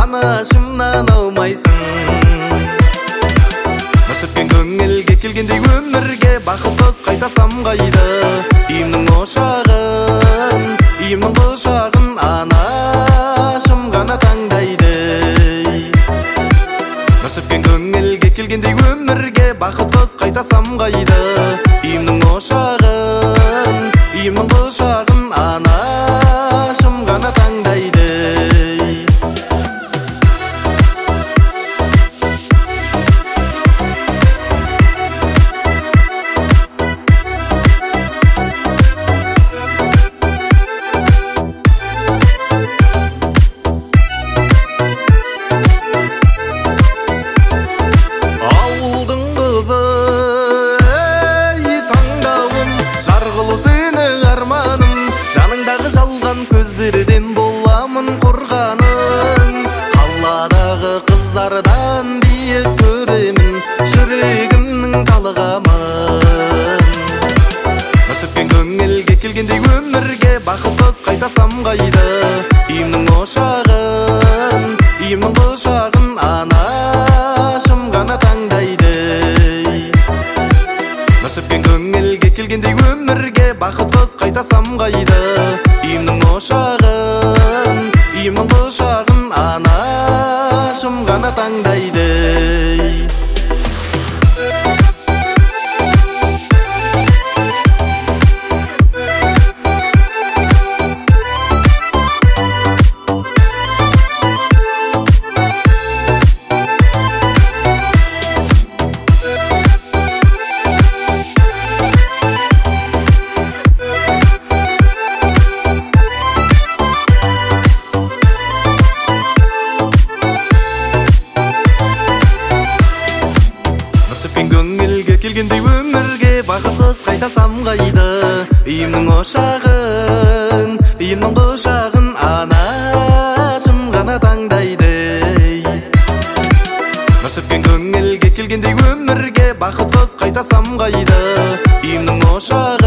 анашымнан аумайсың. Нұр сөккен көңілге келгендей өмірге бақыт қайтасам қайда. Үйімнің ошағын, үйімнің құшағын анашым ғана таңдайды. Нұр сөккен көңілге келгендей өмірге бақыт қайтасам қайда. Үйімнің ошағын, үйімнің құшағын анашым ғана таңдайды. Ауылдың қызы, ей таңдауым, жарғылы сені арманым, жаныңдағы жалған көздерден боламын қорғаның. Қаладағы қыздардан биік көремін, жүрегімнің талғамын. Нұр сөккен көңілге келгендей өмірге бақыт қайтасам қайда. Үйімнің ошағын, үйімнің құшағын анашым ғана таңдайды. Нұр сөккен көңілге келгендей өмірге бақыт қайтасам қайда. Үйімнің ошағын, үйімнің құшағын анашым ғана таңдайды. Көңілге келгендей өмірге бақыт қайтасам қайда. Үйімнің ошағын, үйімнің құшағын анашым ғана таңдайды. Нұр сөккен көңілге келгендей өмірге бақыт қайтасам қайда. Үйімнің ошағын